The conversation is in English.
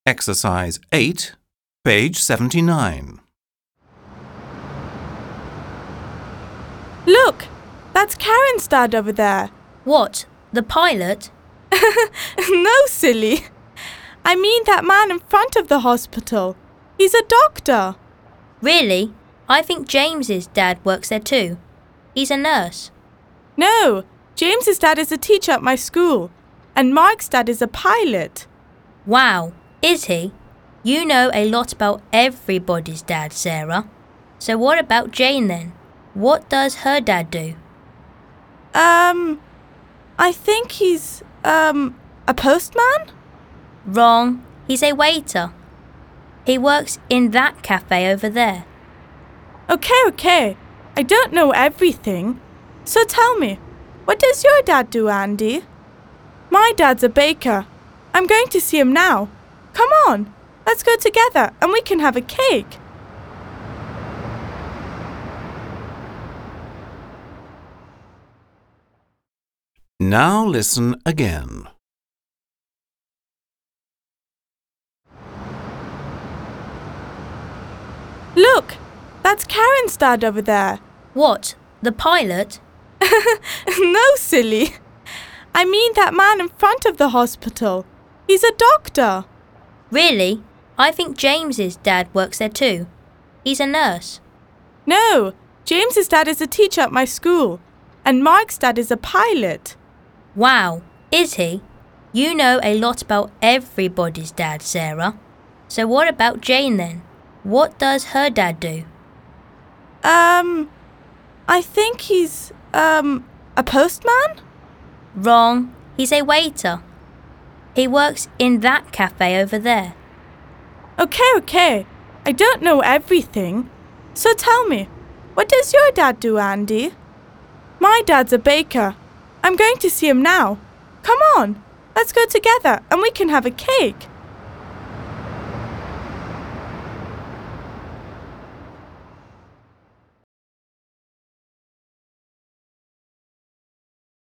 Exercise 8, page 79. Look, that's Karen's dad over there. What, the pilot? No, silly. I mean that man in front of the hospital. He's a doctor. Really? I think James's dad works there too. He's a nurse. No, James's dad is a teacher at my school, and Mark's dad is a pilot. Wow, is he? You know a lot about everybody's dad, Sarah. So what about Jane then? What does her dad do? I think he's, a postman? Wrong. He's a waiter. He works in that cafe over there. Okay. I don't know everything. So tell me, what does your dad do, Andy? My dad's a baker. I'm going to see him now. Come on, let's go together and we can have a cake. Now listen again. Look, that's Karen's dad over there. What, the pilot? No, silly. I mean that man in front of the hospital. He's a doctor. Really? I think James's dad works there too. He's a nurse. No, James's dad is a teacher at my school, and Mark's dad is a pilot. Wow, is he? You know a lot about everybody's dad, Sarah. So what about Jane then? What does her dad do? I think he's, a postman? Wrong. He's a waiter. He works in that cafe over there. Okay. I don't know everything. So tell me, what does your dad do, Andy? My dad's a baker. I'm going to see him now. Come on, let's go together and we can have a cake.